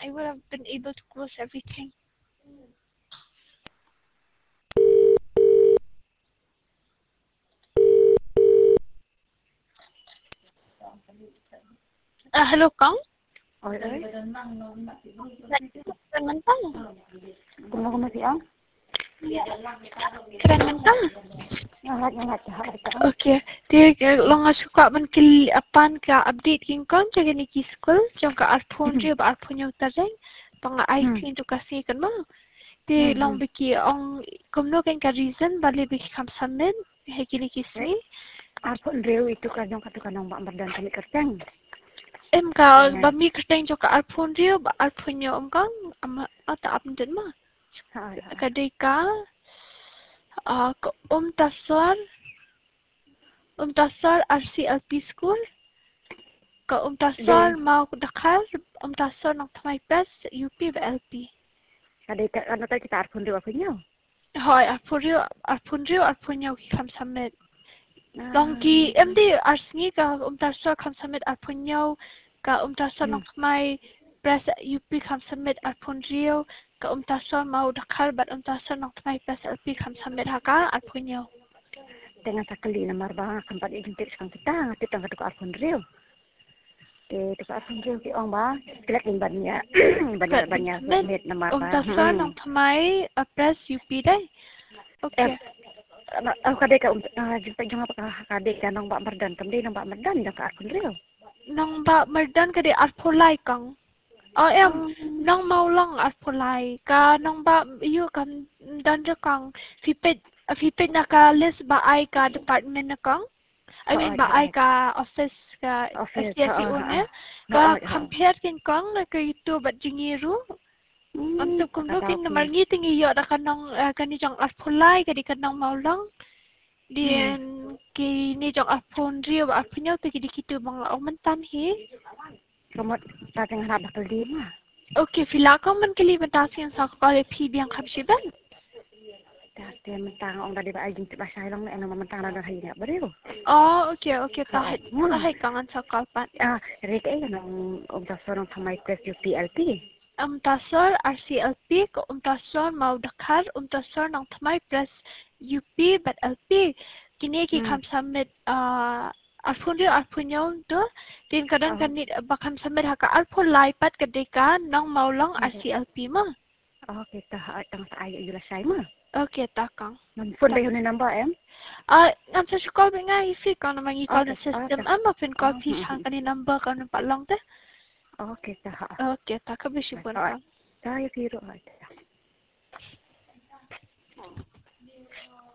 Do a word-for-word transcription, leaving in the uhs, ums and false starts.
I would have been able to close everything. Uh, hello, Kang? Oi, oi. Keren mentang. Kumaha kumaha si Ang? Keren mentang. Ngat ngat ngat. Okay. Dia lo nga suka man kil apan ka update king kang jaga ni ki school jang ka arphone je ba arphone yang tareng pang ai king tu kasi kan ma. Dia long biki ong kumno kan ka reason bali biki kam submit he kini kisni. Arphone reu itu kadang katu kanang mbak merdan kami kerteng. Em ka ba mi kerteng jo ka arphone reu ba arphone yo om kang ama ata update ma. Kadai ka uh, um tasar um tasar R C L P school ka um tasar mau dakhal um tasar nang thamai pes U P ba L P Kadai ka ano tayo kita arphone reu aku nyaw. Hoy arphone arphone arphone nyaw ki kham submit long ki em di arsngi ka um tasar kham submit arphone nyaw ka um tasar nang thamai press U P kham submit arphone reu ka um tasar mau dakhal bat um tasar nang thamai pes L P kham submit haka arphone nyaw Dengan sakali na marba kampat identik sang kita ngati tang katu arphone reu. Eh tu arphone reu ki ong ba kelak imbannya banyak banyak submit na marba. Um tasar nang thamai press U P dai. Okay. Aku kadai ka um jumpa jang apa kadai ka nang mbak merdan kamdi nang mbak merdan dah ka arphone reu. Nang ba merdan ka di arpolai kang. Oh em nang maulang arpolai ka nang ba iyo kan dan kang fipet fipet na ka list ba ay ka department na kang. I mean ba ay ka office ka S C S E O na ka compare kin kang na ka ito ba jingiru. Untuk kumlukin na marngiting iyo na kanang kanijang arpolai ka di kanang maulang. Dian kini jang arphone rio arphonyo tu kidi kitu bang aumentan he. Kamu tak tengah nak beli mah. Okay, filakang man kali bentasin sa kali pi biang kapsiban. Dah dia mentang orang dari bayi jemput bahasa long nak nama mentang ada hari nak beriu. Oh, okay, okay, tahet. Tahet kangan sa kalpan. Ah, reka eh nang om tasor nang thamai press U P L P. Um tasor R C L P ko um tasor mau dakar um tasor nang thamai press U P but L P kini ki kam submit ah arphone rio arphonyo tu tin kadang kanit bakam submit haka arphone laipat kadeka nang maulang R C L P ma. Oh, kita tang sa ayo jelas saya mah. Okay, takang. Man phone bayo ni number em. Ah, ngam sa call ba nga ifi ka na mangi call the system ama fin call pi hang kani number ka na pa lang te. Okay, ta. Okay, takabisi po na. Tayo piro ay.